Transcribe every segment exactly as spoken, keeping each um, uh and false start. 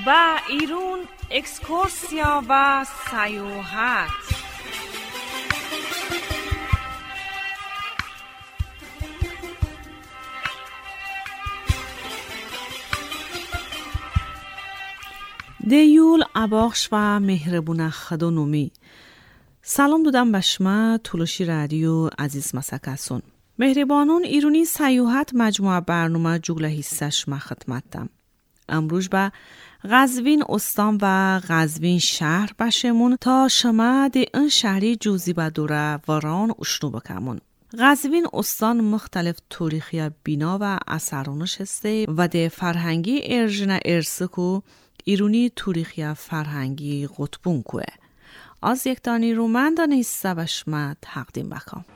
و ایرون اکسکورسیا و سیاحت. دیول اباخش و مهربون خدونومی. سلام دودم بشما تولوشی رادیو عزیز مسکسون. مهربانون ایرونی سیاحت مجموعه برنامه جوگله حصش ما خدمتم. امروز با قزوین استان و قزوین شهر باشمون تا شما ده این شهری جوزی با دوره وران اشنو بکمون. قزوین استان مختلف تاریخی بینا و اثرانش هسته و ده فرهنگی ارژن ارسکو ایرونی تاریخی فرهنگی قطبون کوه. از یک دانی رومن دانی سبش ما تقدیم بکم.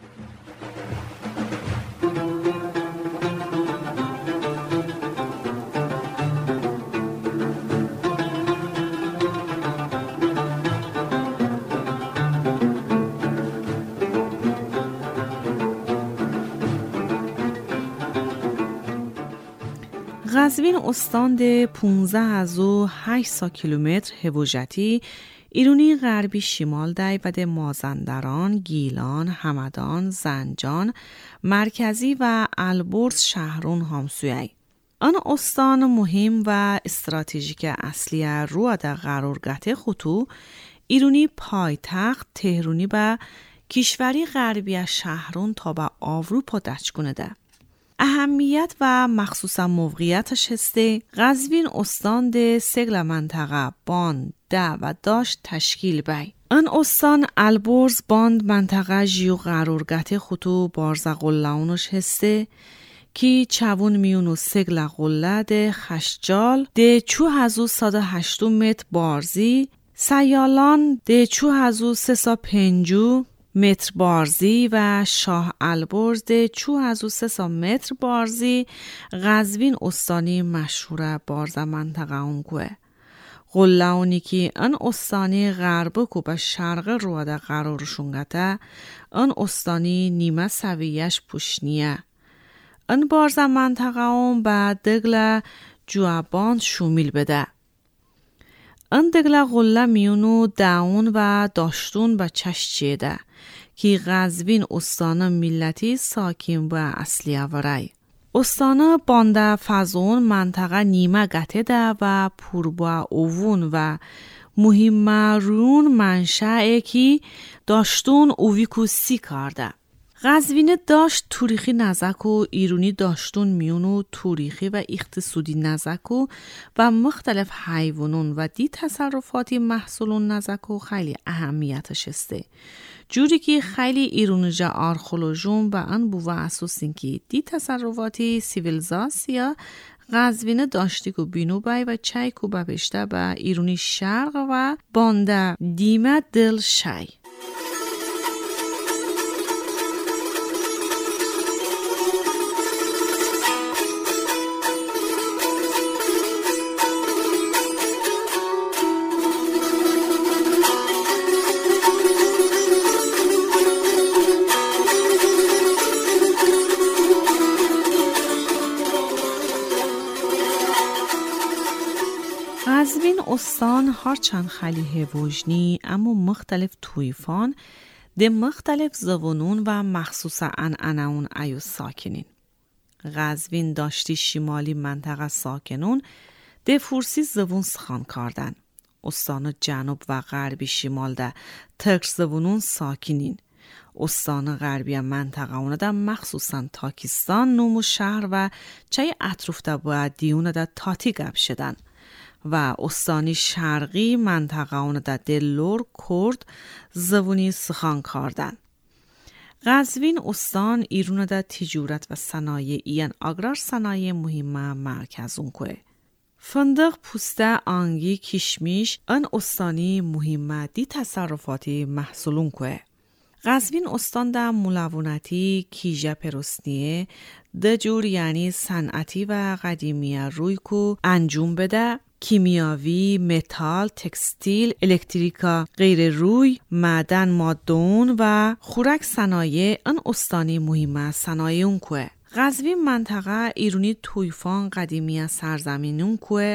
قزوین استان ده پونزده هزار و هشتصد کیلومتر هوجتی ایرونی غربی شمال دی و ده مازندران، گیلان، همدان، زنجان، مرکزی و البرز شهرون همسویی. آن استان مهم و استراتژیک اصلی رو در قرارگاه خطو ایرونی پایتخت تهرونی به کشوری غربی شهرون تا به اروپا دچگونه ده. اهمیت و مخصوصا موقعیتش هسته قزوین استان ده سگل منطقه باند ده و داشت تشکیل بی. ان استان البرز باند منطقه جیو قرارگاه خطو بارزه قلعونش هسته کی چوون میونو سگل قلعه ده خشجال ده چو هزو صد و هشتو متر بارزی سیالان ده چو هزو سسا پنجو متر بارزی و شاه البرز ده چو هزو سسا متر بارزی قزوین استانی مشهور بارزه منطقه اونگوه. قلعونی که ان استانی غربه کو به شرق رواده قرارشونگته ان استانی نیمه سویش پوشنیه. ان بارزه منطقه اون به دگل جوابان شومیل بده. ان دگل قلعه میونو داون و داشتون به چش چیده که قزوین استان ملتی ساکن و اصلی آورای. استان بانده فزون منطقه نیمه گته ده و پوربا اوون و مهم رون منشأ که داشتون اویکو سی کرده. قزوین داشت تاریخی نزک و ایرونی داشتون میونو تاریخی و اقتصادی نزک و و مختلف حیوانون و دی تصرفاتی محصولون نزک و خیلی اهمیتش هسته. جوری که خیلی ایرونجا آرخولوژون و ان بوه اساسین که دی تصرفاتی سیویلزاسیا قزوین داشتی که بینو بای و چای که ببشته به ایرونی شرق و بانده دیمه دل شای. قزوین استان هرچند خیلی هوجنی اما مختلف تویفان ده مختلف زبانون و مخصوصا عنعنون ایو ساکنین. قزوین داشتی شمالی منطقه ساکنون ده فورسی زبون سخن کردن. استان جنوب و غربی شمال ده ترک زبانون ساکنین. استان غربی منطقه اون ده مخصوصا تاکستان نومو شهر و چای اطروف ده باید دیون ده تاتی گب شدن. و استانی شرقی منطقه اون ده دلور کرد زبونی سخن کردن. قزوین استان ایرون ده تجارت و صنایع این اگرار صنایع مهم مرکز اون که. فندق پوسته آنگی کشمیش ان استانی مهم دی تصرفاتی محصولون که. قزوین استان ده ملونتی کیجه پرستنیه ده جور یعنی صنعتی و قدیمیه روی کو انجام بده کیمیاوی، متال، تکستیل، الکتریکا، غیر روی، معدن مادون و خوراک صنایع ان استانی مهمه صنایع اون که. قزوین منطقه ایرونی تویفان قدیمی سرزمین اون که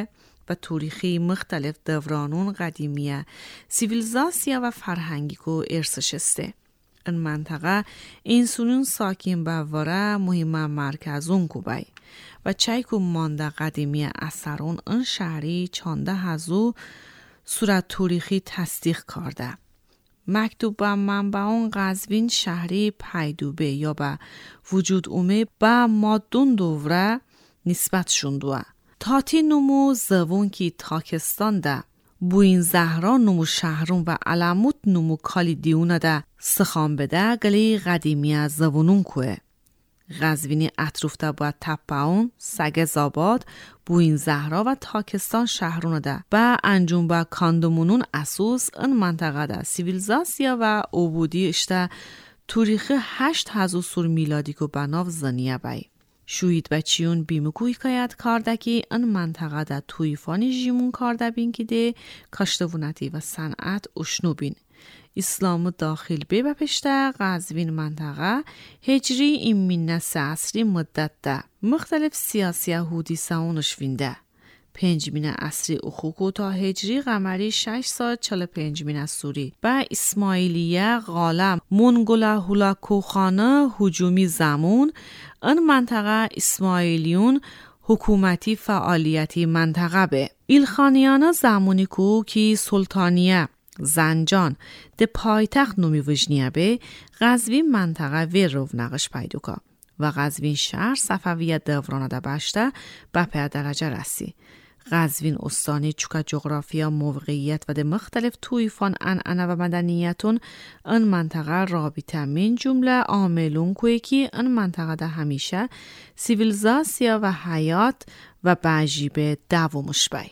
و تاریخی مختلف دورانون قدیمیه سیویلیزاسیا و فرهنگی کو ارسش استه. این منطقه اینسونون ساکن باوره مهم مرکزون کو بای و چای کو مانده قدیمی اثرون این شهری چانده هزو صورت تاریخی تصدیق کرده. مکتوب با منبعون قزوین شهری پیدوبه یا با وجود اومه با مادون دوره نسبت شندوه. تاتی نمو زوون کی تاکستان ده بوین زهران نمو شهرون و علموت نمو کالی دیونه ده سخان بده گلی قدیمی از زوونون کوه. قزوینی اطروف ده با تپاون، سگ زاباد، بوین زهرا و تاکستان شهرون ده با انجام با کاندومونون اسوس این منطقه ده سیویلیزاسیا و عبودی اشته تاریخ هشت هزار سور میلادی که بناو زنیه بای. شوید بچیون بیمکوی کایت کارده که این منطقه ده تویفانی جیمون کارده بین که ده کاشتوونتی و صنعت اشنو بین. اسلام داخل بی بپشته قزوین منطقه هجری این مینه سه عصری مدت ده مختلف سیاسی یهودی ساونش وینده. پنجمین عصری اخوکو تا هجری قمری شش سال چل پنجمین سوری با اسماعیلیه غالم منگولا هولاکوخانه هجومی زمون این منطقه اسماعیلیون حکومتی فعالیتی منطقه به ایلخانیانا زمانی کو کی سلطانیه زنجان ده پایتخت نومی وجنیه به قزوین منطقه وی رونقش پیدا که و قزوین شهر صفویت دورانه ده بشته به پی درجه رسی. قزوین استانی چوکا جغرافیا موقعیت و ده مختلف تویفان انعنه و مدنیتون این منطقه رابطه من جمله عاملون کوی که این منطقه ده همیشه سیویلیزاسیا و حیات و بعجیب دوامش بای.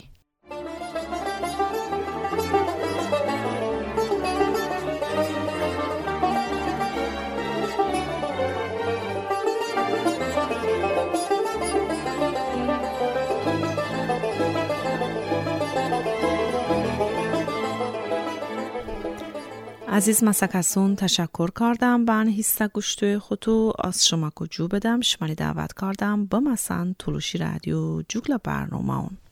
عزیز مسکسون تشکر کردم بان هیسته گوشتوی خودو از شما کجو بدم شمانی دعوت کردم بمسن تلوشی رادیو جوگل برنامه اون.